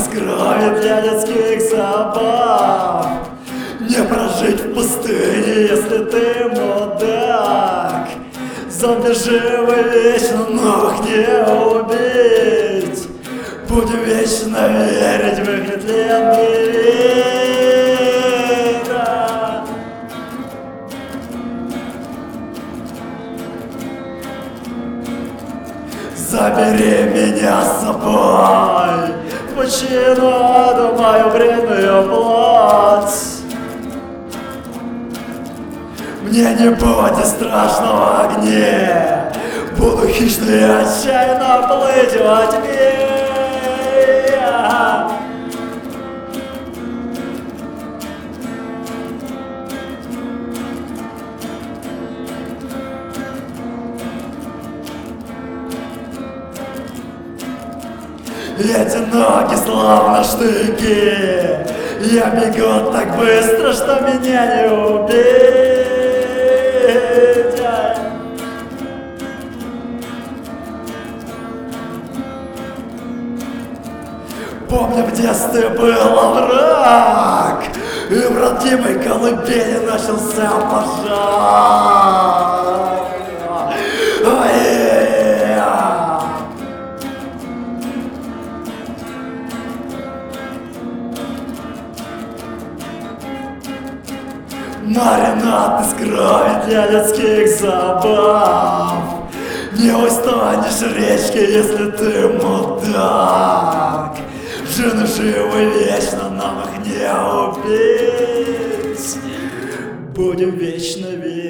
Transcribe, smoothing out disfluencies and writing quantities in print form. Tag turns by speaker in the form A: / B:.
A: крови для детских забав. Не прожить в пустыне, если ты мудак. Зомби живы вечно, но их не убить. Будем вечно верить в их нетленный вид. Забери меня с собой в пучину, мою вредную плоть. Мне не будет страшного огня, буду хищно и отчаянно плыть во тьме. Эти ноги словно штыки, я бегу так быстро, что меня не убить. Помню, в детстве был овраг, и в родимой колыбели начался пожар. Маринад из крови для детских забав. Не устанешь речки, если ты мудак. Жены живы вечно, нам их не убить. Будем вечно верить.